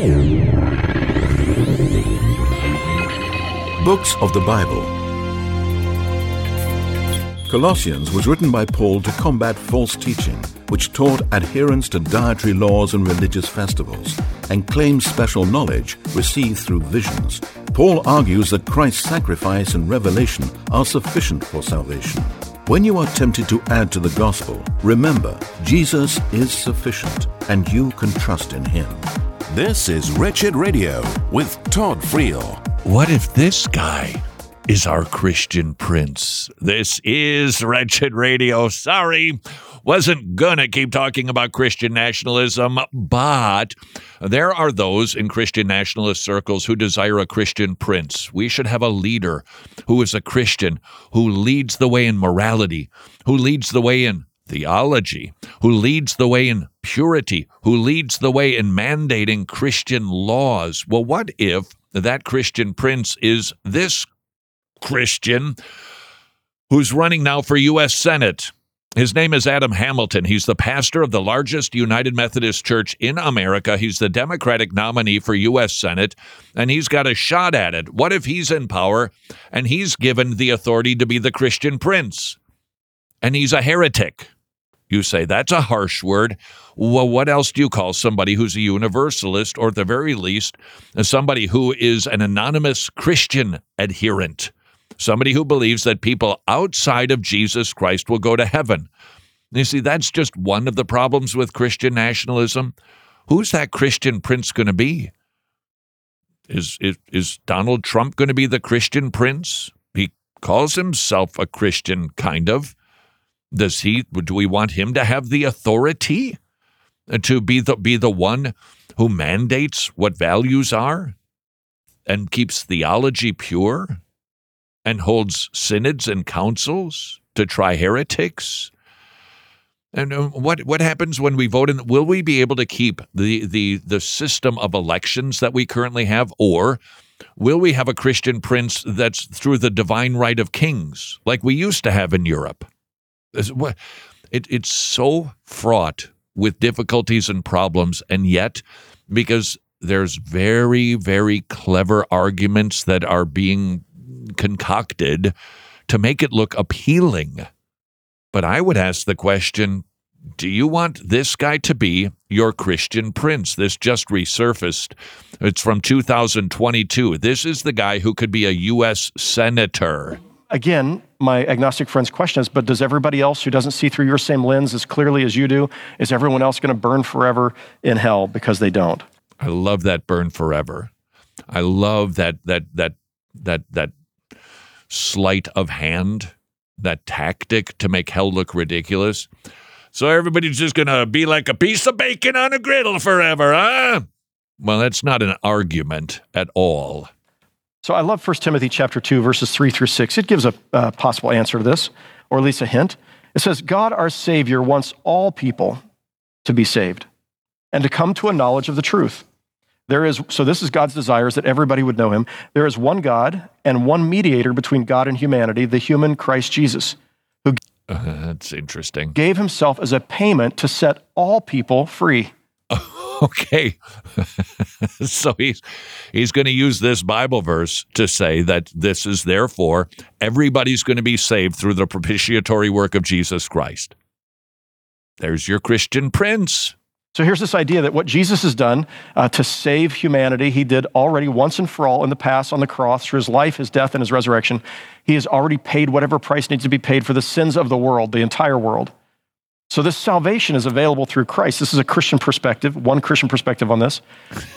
Books of the Bible. Colossians was written by Paul to combat false teaching, which taught adherence to dietary laws and religious festivals, and claimed special knowledge received through visions. Paul argues that Christ's sacrifice and revelation are sufficient for salvation. When you are tempted to add to the gospel, remember, Jesus is sufficient, and you can trust in Him. This is Wretched Radio with Todd Friel. What if this guy is our Christian prince? This is Wretched Radio. Sorry, wasn't gonna keep talking about Christian nationalism, but there are those in Christian nationalist circles who desire a Christian prince. We should have a leader who is a Christian, who leads the way in morality, who leads the way in theology, who leads the way in purity, who leads the way in mandating Christian laws. Well, what if that Christian prince is this Christian who's running now for U.S. Senate? His name is Adam Hamilton. He's the pastor of the largest United Methodist Church in America. He's the Democratic nominee for U.S. Senate, and he's got a shot at it. What if he's in power and he's given the authority to be the Christian prince? And he's a heretic. You say, that's a harsh word. Well, what else do you call somebody who's a universalist, or at the very least, somebody who is an anonymous Christian adherent? Somebody who believes that people outside of Jesus Christ will go to heaven. You see, that's just one of the problems with Christian nationalism. Who's that Christian prince going to be? Is Donald Trump going to be the Christian prince? He calls himself a Christian, kind of. Do we want him to have the authority to be the one who mandates what values are and keeps theology pure and holds synods and councils to try heretics? And what happens when we vote? Will we be able to keep the system of elections that we currently have, or will we have a Christian prince that's through the divine right of kings like we used to have in Europe? It's so fraught with difficulties and problems, and yet, because there's very, very clever arguments that are being concocted to make it look appealing. But I would ask the question, do you want this guy to be your Christian prince? This just resurfaced. It's from 2022. This is the guy who could be a U.S. senator. Again, my agnostic friend's question is, but does everybody else who doesn't see through your same lens as clearly as you do, is everyone else going to burn forever in hell because they don't? I love that burn forever. I love that sleight of hand, that tactic to make hell look ridiculous. So everybody's just going to be like a piece of bacon on a griddle forever, huh? Well, that's not an argument at all. So I love 1 Timothy chapter 2, verses 3 through 6. It gives a possible answer to this, or at least a hint. It says, God our Savior wants all people to be saved and to come to a knowledge of the truth. So this is God's desire, is that everybody would know Him. There is one God and one mediator between God and humanity, the human Christ Jesus, who that's interesting. Gave Himself as a payment to set all people free. Okay. So he's going to use this Bible verse to say that this is therefore everybody's going to be saved through the propitiatory work of Jesus Christ. There's your Christian prince. So here's this idea that what Jesus has done to save humanity, He did already once and for all in the past on the cross through His life, His death, and His resurrection. He has already paid whatever price needs to be paid for the sins of the world, the entire world. So this salvation is available through Christ. This is a Christian perspective, one Christian perspective on this.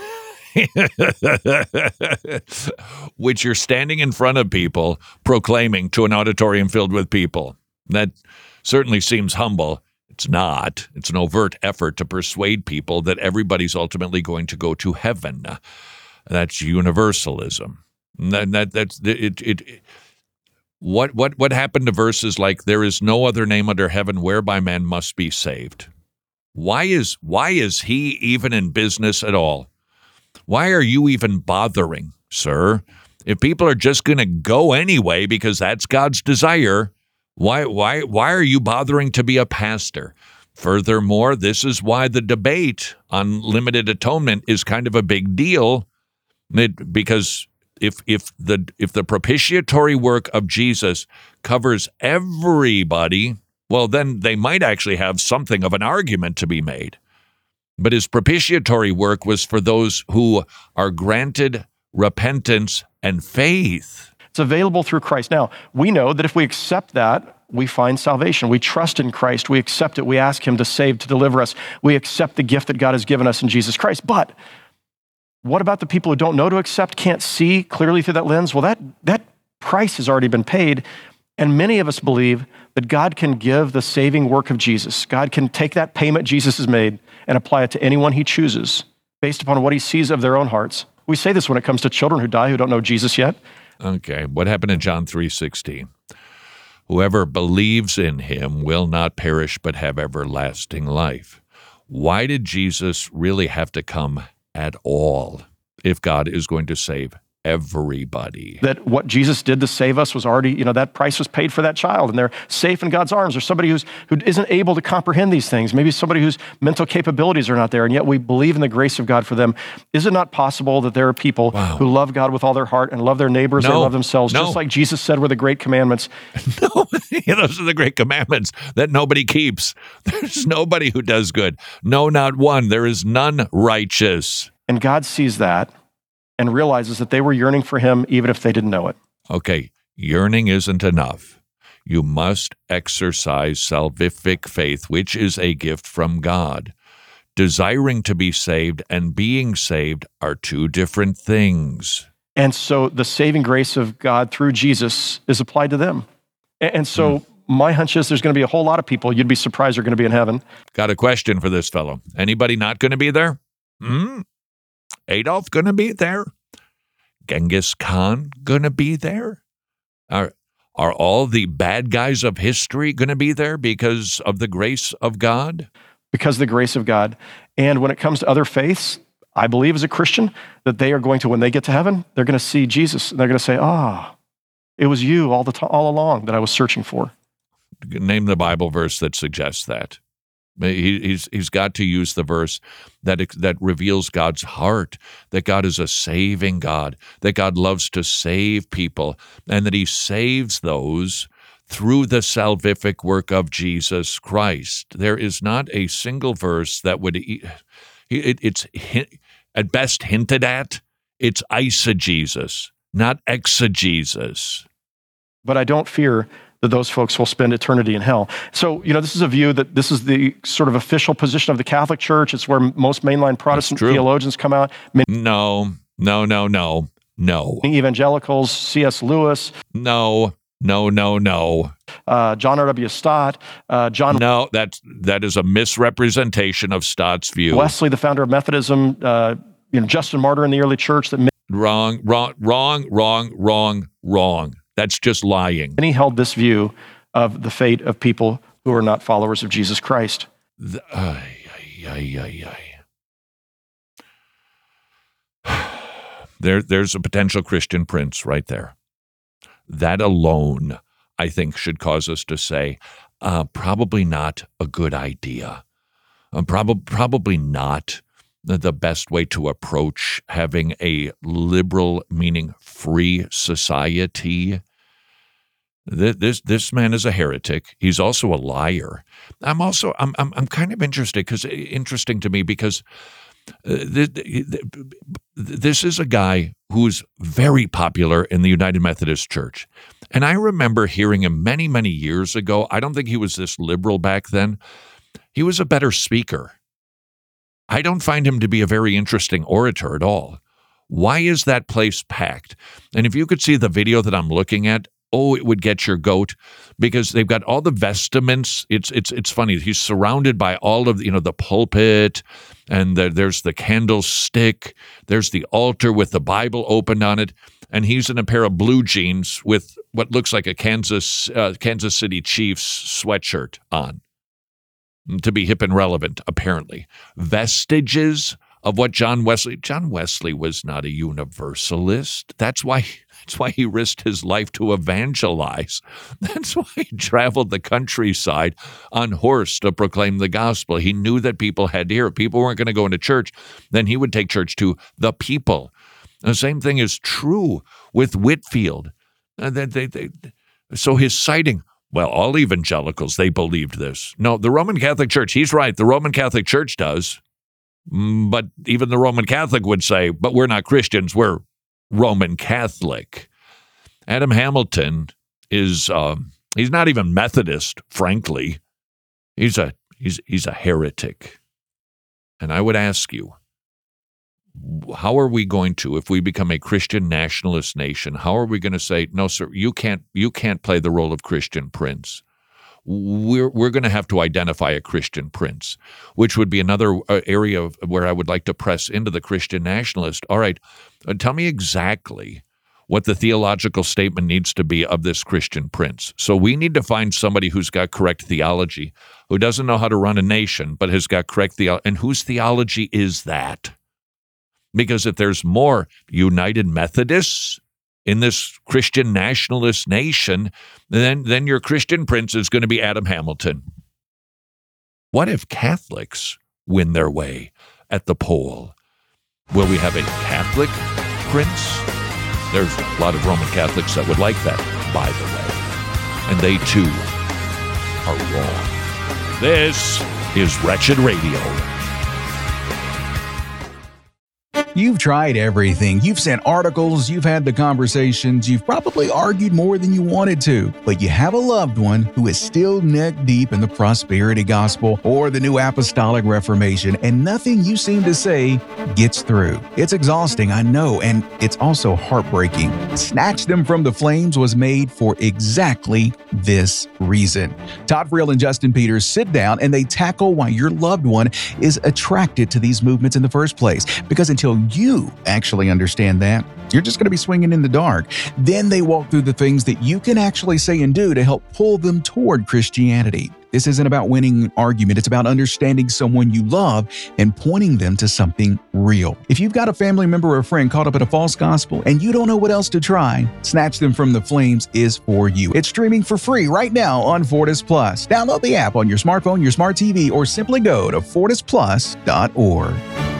Which you're standing in front of people proclaiming to an auditorium filled with people. That certainly seems humble. It's not. It's an overt effort to persuade people that everybody's ultimately going to go to heaven. That's universalism. That's it. What happened to verses like, there is no other name under heaven whereby man must be saved? Why is he even in business at all? Why are you even bothering, sir? If people are just going to go anyway because that's God's desire, why are you bothering to be a pastor? Furthermore, this is why the debate on limited atonement is kind of a big deal, because if the propitiatory work of Jesus covers everybody, well, then they might actually have something of an argument to be made. But his propitiatory work was for those who are granted repentance and faith. It's available through Christ. Now, we know that if we accept that, we find salvation. We trust in Christ. We accept it. We ask him to save, to deliver us. We accept the gift that God has given us in Jesus Christ. But what about the people who don't know to accept, can't see clearly through that lens? Well, that price has already been paid. And many of us believe that God can give the saving work of Jesus. God can take that payment Jesus has made and apply it to anyone he chooses based upon what he sees of their own hearts. We say this when it comes to children who die who don't know Jesus yet. Okay, what happened in John 3:16? Whoever believes in him will not perish but have everlasting life. Why did Jesus really have to come at all if God is going to save everybody? That what Jesus did to save us was already, that price was paid for that child, and they're safe in God's arms. Or somebody who isn't able to comprehend these things, maybe somebody whose mental capabilities are not there, and yet we believe in the grace of God for them. Is it not possible that there are people who love God with all their heart and love their neighbors and love themselves, just like Jesus said were the great commandments? No, those are the great commandments that nobody keeps. There's nobody who does good. No, not one. There is none righteous. And God sees that and realizes that they were yearning for him even if they didn't know it. Okay, yearning isn't enough. You must exercise salvific faith, which is a gift from God. Desiring to be saved and being saved are two different things. And so the saving grace of God through Jesus is applied to them. And so my hunch is there's going to be a whole lot of people you'd be surprised are going to be in heaven. Got a question for this fellow. Anybody not going to be there? Adolf going to be there? Genghis Khan going to be there? Are all the bad guys of history going to be there because of the grace of God? Because of the grace of God. And when it comes to other faiths, I believe as a Christian that they are going to, when they get to heaven, they're going to see Jesus. And they're going to say, it was you all along that I was searching for. Name the Bible verse that suggests that. He's got to use the verse that reveals God's heart, that God is a saving God, that God loves to save people, and that he saves those through the salvific work of Jesus Christ. There is not a single verse that would, it's at best hinted at, it's eisegesis, not exegesis. But I don't fear that those folks will spend eternity in hell. So, this is a view that this is the sort of official position of the Catholic Church. It's where most mainline Protestant theologians come out. No. Evangelicals, C.S. Lewis. No. John R.W. Stott. No, that is a misrepresentation of Stott's view. Wesley, the founder of Methodism. Justin Martyr in the early church. Wrong. That's just lying. And he held this view of the fate of people who are not followers of Jesus Christ. There's a potential Christian prince right there. That alone, I think, should cause us to say, probably not a good idea. Probably not the best way to approach having a liberal, meaning free society. This man is a heretic. He's also a liar. I'm kind of interesting to me because this is a guy who's very popular in the United Methodist Church. And I remember hearing him many, many years ago. I don't think he was this liberal back then. He was a better speaker. I don't find him to be a very interesting orator at all. Why is that place packed? And if you could see the video that I'm looking at, it would get your goat, because they've got all the vestments. It's funny. He's surrounded by all of the pulpit, and there's the candlestick. There's the altar with the Bible opened on it, and he's in a pair of blue jeans with what looks like a Kansas City Chiefs sweatshirt on, to be hip and relevant, apparently. Vestiges of what John Wesley was not a universalist. That's why That's why he risked his life to evangelize. That's why he traveled the countryside on horse to proclaim the gospel. He knew that people had to hear it. People weren't going to go into church. Then he would take church to the people. The same thing is true with Whitefield. So his citing, well, all evangelicals, they believed this. No, the Roman Catholic Church, he's right. The Roman Catholic Church does. But even the Roman Catholic would say, but we're not Christians, we're Roman Catholic. Adam Hamilton is, he's not even Methodist, frankly. He's a heretic. And I would ask you, how are we going to, if we become a Christian nationalist nation, how are we going to say, no, sir, you can't play the role of Christian prince? We're going to have to identify a Christian prince, which would be another area where I would like to press into the Christian nationalist. All right, tell me exactly what the theological statement needs to be of this Christian prince. So we need to find somebody who's got correct theology, who doesn't know how to run a nation, but has got correct theology. And whose theology is that? Because if there's more United Methodists in this Christian nationalist nation, then your Christian prince is going to be Adam Hamilton. What if Catholics win their way at the poll? Will we have a Catholic prince? There's a lot of Roman Catholics that would like that, by the way. And they, too, are wrong. This is Wretched Radio. You've tried everything. You've sent articles, you've had the conversations, you've probably argued more than you wanted to, but you have a loved one who is still neck deep in the prosperity gospel or the new apostolic reformation, and nothing you seem to say gets through. It's exhausting, I know, and it's also heartbreaking. Snatch Them from the Flames was made for exactly this reason. Todd Friel and Justin Peters sit down and they tackle why your loved one is attracted to these movements in the first place, because until you actually understand that, you're just going to be swinging in the dark. Then they walk through the things that you can actually say and do to help pull them toward Christianity. This isn't about winning an argument. It's about understanding someone you love and pointing them to something real. If you've got a family member or a friend caught up in a false gospel and you don't know what else to try, Snatch Them from the Flames is for you. It's streaming for free right now on Fortis Plus. Download the app on your smartphone, your smart TV, or simply go to fortisplus.org.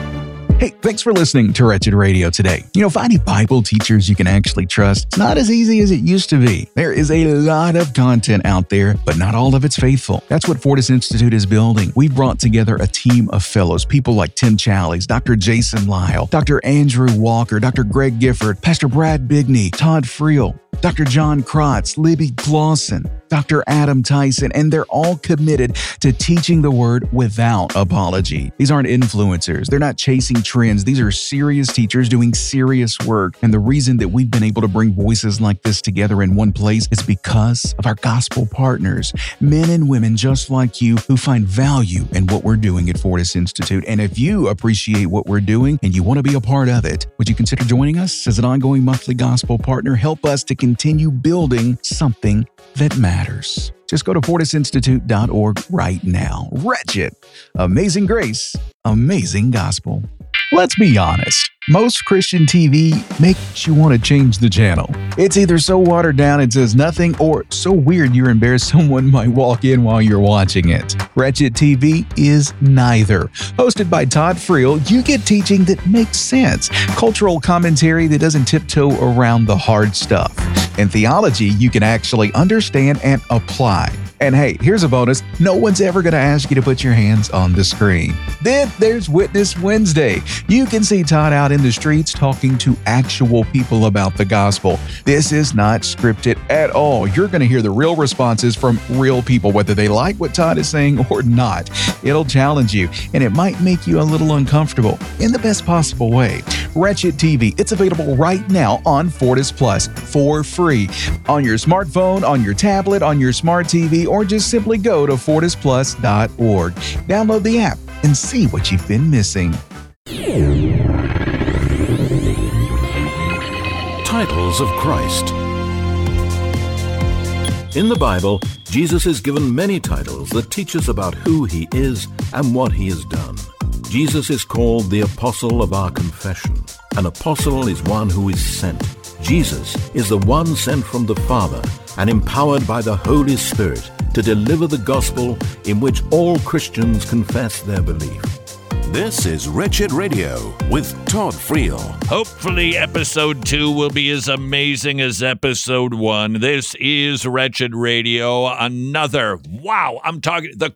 Hey, thanks for listening to Wretched Radio today. Finding Bible teachers you can actually trust, it's not as easy as it used to be. There is a lot of content out there, but not all of it's faithful. That's what Fortis Institute is building. We've brought together a team of fellows, people like Tim Challies, Dr. Jason Lyle, Dr. Andrew Walker, Dr. Greg Gifford, Pastor Brad Bigney, Todd Friel, Dr. John Krotz, Libby Clausen, Dr. Adam Tyson, and they're all committed to teaching the word without apology. These aren't influencers. They're not chasing trends. These are serious teachers doing serious work. And the reason that we've been able to bring voices like this together in one place is because of our gospel partners, men and women just like you who find value in what we're doing at Fortis Institute. And if you appreciate what we're doing and you want to be a part of it, would you consider joining us as an ongoing monthly gospel partner? Help us to continue building something that matters. Just go to fortisinstitute.org right now. Wretched, amazing grace, amazing gospel. Let's be honest. Most Christian TV makes you want to change the channel. It's either so watered down it says nothing, or so weird you're embarrassed someone might walk in while you're watching it. Wretched TV is neither. Hosted by Todd Friel, you get teaching that makes sense, cultural commentary that doesn't tiptoe around the hard stuff, and theology you can actually understand and apply. And hey, here's a bonus. No one's ever going to ask you to put your hands on the screen. Then there's Witness Wednesday. You can see Todd out in the streets talking to actual people about the gospel. This is not scripted at all. You're going to hear the real responses from real people, whether they like what Todd is saying or not. It'll challenge you, and it might make you a little uncomfortable in the best possible way. Wretched TV, it's available right now on Fortis Plus for free. On your smartphone, on your tablet, on your smart TV, or just simply go to fortisplus.org. Download the app and see what you've been missing. Titles of Christ. In the Bible, Jesus is given many titles that teach us about who he is and what he has done. Jesus is called the Apostle of our confession. An apostle is one who is sent. Jesus is the one sent from the Father and empowered by the Holy Spirit to deliver the gospel in which all Christians confess their belief. This is Wretched Radio with Todd Friel. Hopefully episode 2 will be as amazing as episode 1. This is Wretched Radio. Another, wow, I'm talking, the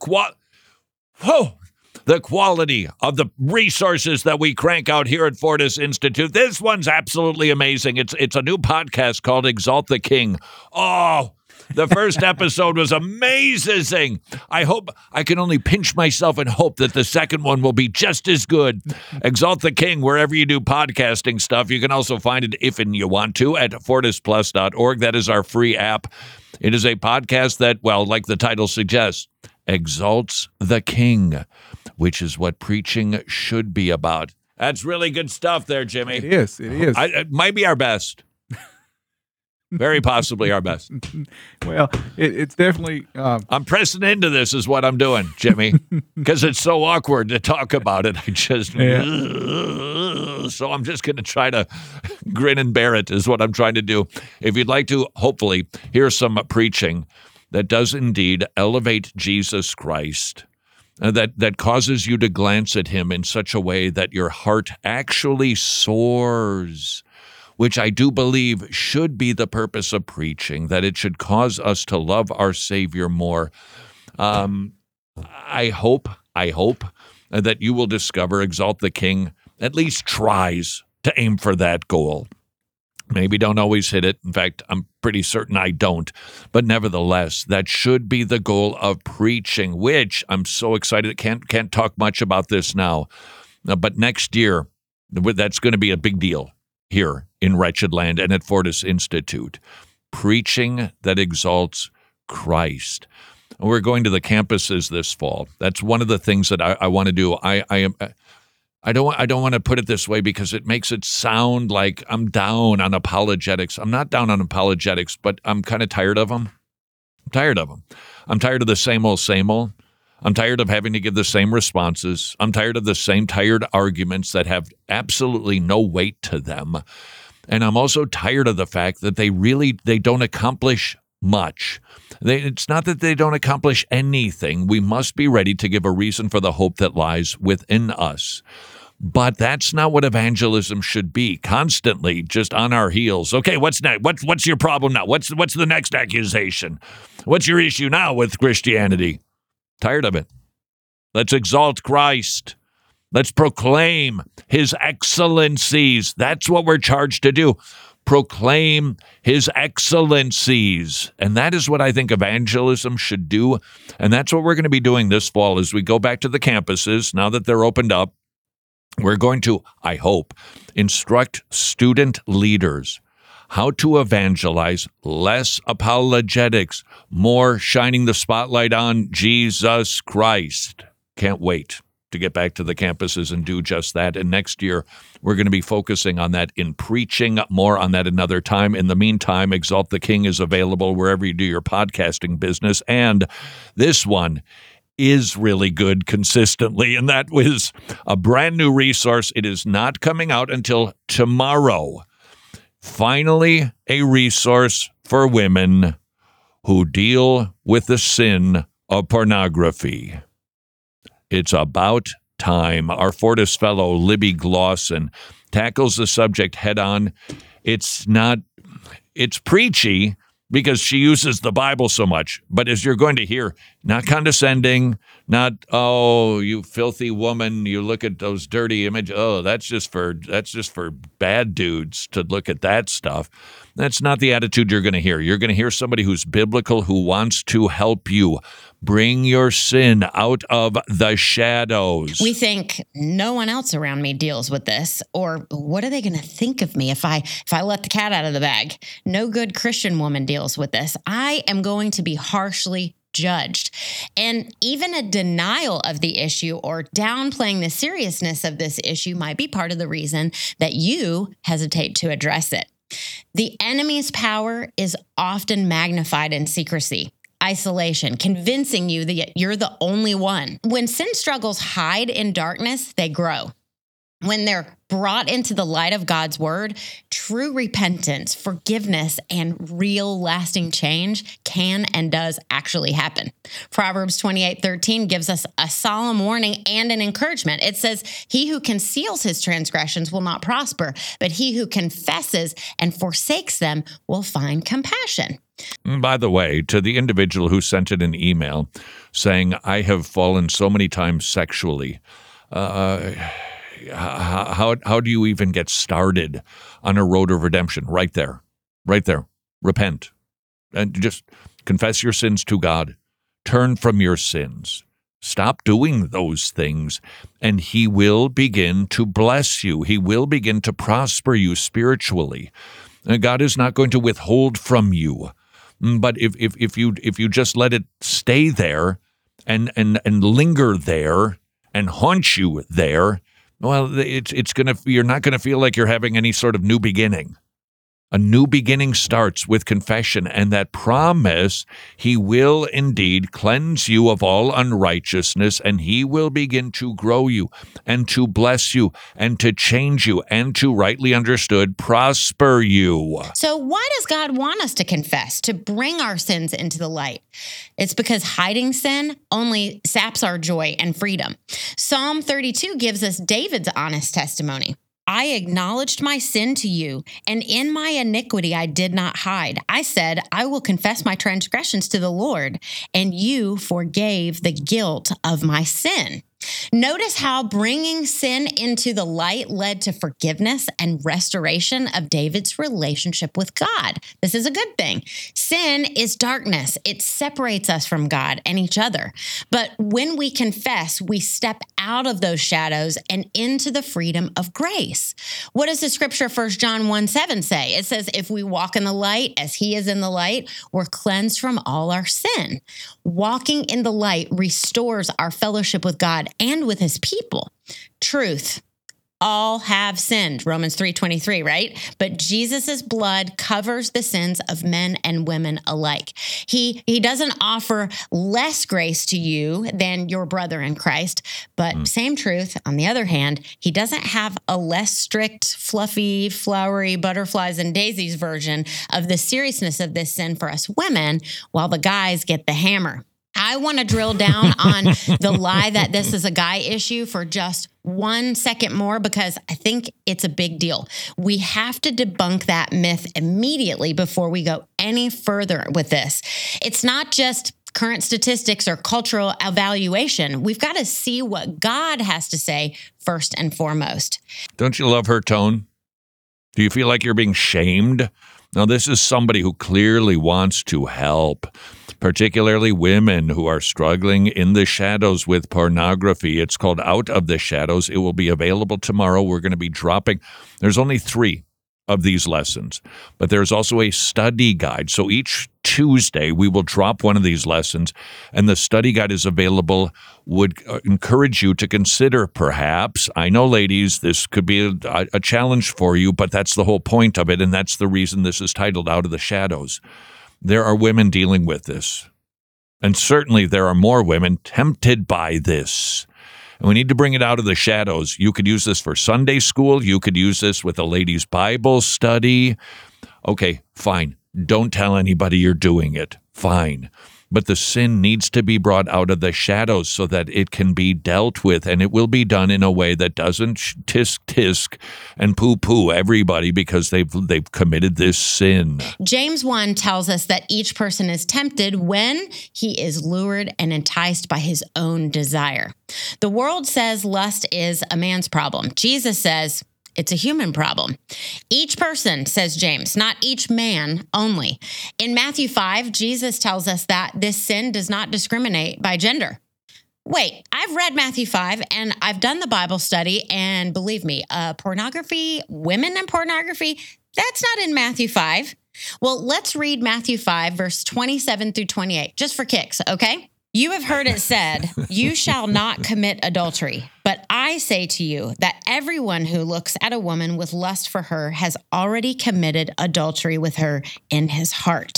quality of the resources that we crank out here at Fortis Institute. This one's absolutely amazing. It's a new podcast called Exalt the King. Oh, the first episode was amazing. I hope I can only pinch myself and hope that the second one will be just as good. Exalt the King, wherever you do podcasting stuff. You can also find it, if and you want to, at fortisplus.org. That is our free app. It is a podcast that, well, like the title suggests, exalts the King, which is what preaching should be about. That's really good stuff there, Jimmy. It is. It might be our best. Very possibly our best. Well, it's definitely... I'm pressing into this is what I'm doing, Jimmy, because it's so awkward to talk about it. So I'm just going to try to grin and bear it is what I'm trying to do. If you'd like to, hopefully, hear some preaching that does indeed elevate Jesus Christ, that causes you to glance at him in such a way that your heart actually soars, which I do believe should be the purpose of preaching, that it should cause us to love our Savior more. I hope that you will discover Exalt the King at least tries to aim for that goal. Maybe don't always hit it. In fact, I'm pretty certain I don't. But nevertheless, that should be the goal of preaching, which I'm so excited. Can't talk much about this now. But next year, that's going to be a big deal here in Wretched Land and at Fortis Institute. Preaching that exalts Christ. We're going to the campuses this fall. That's one of the things that I want to do. I don't want to put it this way because it makes it sound like I'm down on apologetics. I'm not down on apologetics, but I'm kind of tired of them. I'm tired of them. I'm tired of the same old, same old. I'm tired of having to give the same responses. I'm tired of the same tired arguments that have absolutely no weight to them. And I'm also tired of the fact that they don't accomplish much. It's not that they don't accomplish anything. We must be ready to give a reason for the hope that lies within us. But that's not what evangelism should be. Constantly just on our heels. Okay, what's next? What's your problem now? What's the next accusation? What's your issue now with Christianity? Tired of it. Let's exalt Christ. Let's proclaim his excellencies. That's what we're charged to do. Proclaim his excellencies. And that is what I think evangelism should do. And that's what we're going to be doing this fall as we go back to the campuses, now that they're opened up. We're going to, I hope, instruct student leaders how to evangelize, less apologetics, more shining the spotlight on Jesus Christ. Can't wait to get back to the campuses and do just that. And next year, we're going to be focusing on that in preaching, more on that another time. In the meantime, Exalt the King is available wherever you do your podcasting business. And this one is really good consistently, and that was a brand new resource. It is not coming out until tomorrow. Finally, a resource for women who deal with the sin of pornography. It's about time. Our Fortis fellow, Libby Glosson, tackles the subject head on. It's preachy because she uses the Bible so much. But as you're going to hear, not condescending, not, oh, you filthy woman, you look at those dirty images. Oh, that's just for bad dudes to look at that stuff. That's not the attitude you're going to hear. You're going to hear somebody who's biblical, who wants to help you bring your sin out of the shadows. We think no one else around me deals with this, or what are they going to think of me if I let the cat out of the bag? No good Christian woman deals with this. I am going to be harshly judged. And even a denial of the issue or downplaying the seriousness of this issue might be part of the reason that you hesitate to address it. The enemy's power is often magnified in secrecy, isolation, convincing you that you're the only one. When sin struggles hide in darkness, they grow. When they're brought into the light of God's word, true repentance, forgiveness, and real lasting change can and does actually happen. Proverbs 28:13 gives us a solemn warning and an encouragement. It says, "He who conceals his transgressions will not prosper, but he who confesses and forsakes them will find compassion." By the way, to the individual who sent it an email saying, "I have fallen so many times sexually," how do you even get started on a road of redemption? Right there. Repent and just confess your sins to God. Turn from your sins. Stop doing those things, and he will begin to bless you. He will begin to prosper you spiritually. And God is not going to withhold from you. But if you just let it stay there and linger there and haunt you there, well, you're not gonna feel like you're having any sort of new beginning. A new beginning starts with confession, and that promise, he will indeed cleanse you of all unrighteousness, and he will begin to grow you and to bless you and to change you and to, rightly understood, prosper you. So why does God want us to confess, to bring our sins into the light? It's because hiding sin only saps our joy and freedom. Psalm 32 gives us David's honest testimony. "I acknowledged my sin to you, and in my iniquity I did not hide. I said, I will confess my transgressions to the Lord, and you forgave the guilt of my sin." Notice how bringing sin into the light led to forgiveness and restoration of David's relationship with God. This is a good thing. Sin is darkness. It separates us from God and each other. But when we confess, we step out of those shadows and into the freedom of grace. What does the scripture 1 John 1:7 say? It says, "If we walk in the light as he is in the light, we're cleansed from all our sin." Walking in the light restores our fellowship with God and with his people. Truth. All have sinned, Romans 3:23, right? But Jesus' blood covers the sins of men and women alike. He doesn't offer less grace to you than your brother in Christ, but same truth. On the other hand, he doesn't have a less strict, fluffy, flowery butterflies and daisies version of the seriousness of this sin for us women, while the guys get the hammer. I want to drill down on the lie that this is a guy issue for just 1 second more, because I think it's a big deal. We have to debunk that myth immediately before we go any further with this. It's not just current statistics or cultural evaluation. We've got to see what God has to say first and foremost. Don't you love her tone? Do you feel like you're being shamed? Now, this is somebody who clearly wants to help, particularly women who are struggling in the shadows with pornography. It's called Out of the Shadows. It will be available tomorrow. We're going to be dropping. There's only 3 of these lessons, but there's also a study guide. So each Tuesday, we will drop one of these lessons, and the study guide is available. Would encourage you to consider, perhaps, I know, ladies, this could be a challenge for you, but that's the whole point of it, and that's the reason this is titled Out of the Shadows. There are women dealing with this, and certainly there are more women tempted by this. And we need to bring it out of the shadows. You could use this for Sunday school. You could use this with a ladies' Bible study. Okay, fine. Don't tell anybody you're doing it. Fine. But the sin needs to be brought out of the shadows so that it can be dealt with, and it will be done in a way that doesn't tisk and poo-poo everybody because they've committed this sin. James 1 tells us that each person is tempted when he is lured and enticed by his own desire. The world says lust is a man's problem. Jesus says it's a human problem. Each person, says James, not each man only. In Matthew 5, Jesus tells us that this sin does not discriminate by gender. Wait, I've read Matthew 5 and I've done the Bible study, and believe me, pornography, women and pornography, that's not in Matthew 5. Well, let's read Matthew 5, verse 27 through 28, just for kicks, okay? "You have heard it said, 'You shall not commit adultery.' But I say to you that everyone who looks at a woman with lust for her has already committed adultery with her in his heart.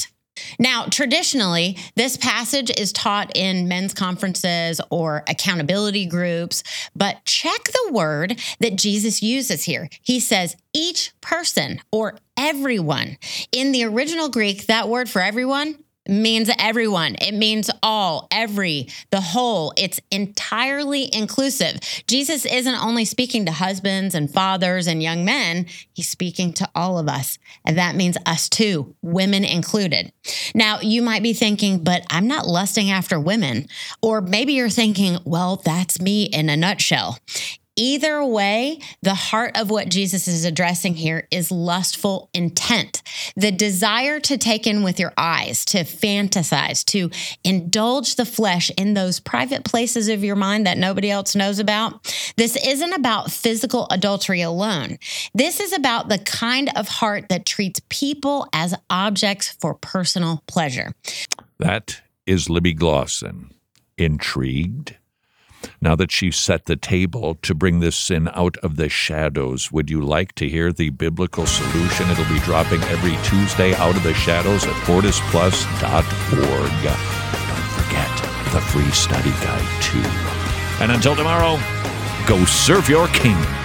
Now, traditionally, this passage is taught in men's conferences or accountability groups, but check the word that Jesus uses here. He says, each person or everyone. In the original Greek, that word for everyone means everyone. It means all, every, the whole. It's entirely inclusive. Jesus isn't only speaking to husbands and fathers and young men. He's speaking to all of us. And that means us too, women included. Now, you might be thinking, but I'm not lusting after women. Or maybe you're thinking, well, that's me in a nutshell. Either way, the heart of what Jesus is addressing here is lustful intent, the desire to take in with your eyes, to fantasize, to indulge the flesh in those private places of your mind that nobody else knows about. This isn't about physical adultery alone. This is about the kind of heart that treats people as objects for personal pleasure. That is Libby Glosson. Intrigued? Now that she's set the table to bring this sin out of the shadows, would you like to hear the biblical solution? It'll be dropping every Tuesday out of the shadows at fortisplus.org. Don't forget the free study guide, too. And until tomorrow, go serve your king.